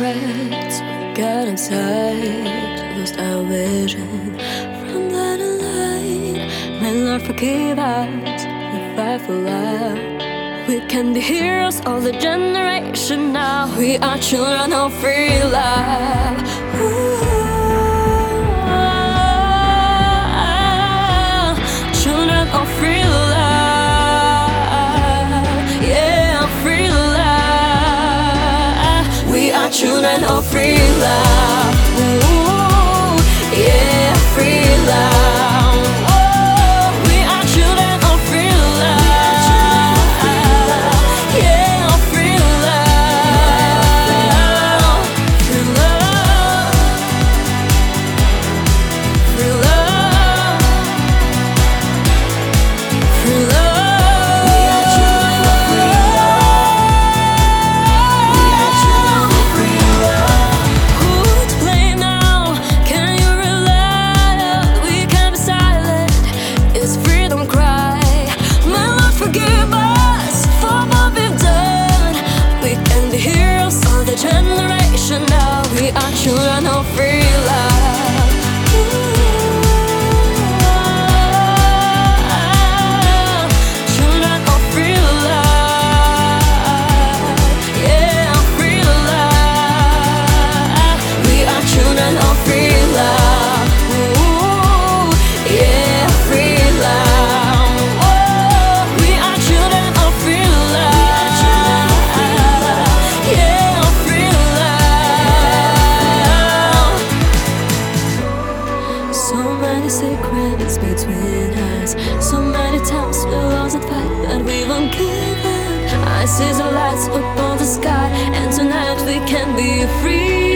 secrets we got inside, lost our vision from that light. May Lord forgive us, we fight for love. We can be heroes of the generation now. We are children of free love. Children of free love. Yeah, free love. We are children of free love. Ooh, yeah, free love. Oh, we are children of free love. Yeah, free love. Free love. Free love. Free love. We are children of free love. We are children of free love. Who to blame now? Can you relax? We can be silent. It's freedom cry. My Lord, forgive us for what we've done. We can be heroes of the generation now. We are children of free love. Children of free love. Yeah, free love. We are children of free love. Ooh, yeah, free love. Oh, we are children of free love. Yeah, free love. So many secrets between us. So many times we lost the fight, but we won't give up. I see the lights upon the sky, and tonight we can be free.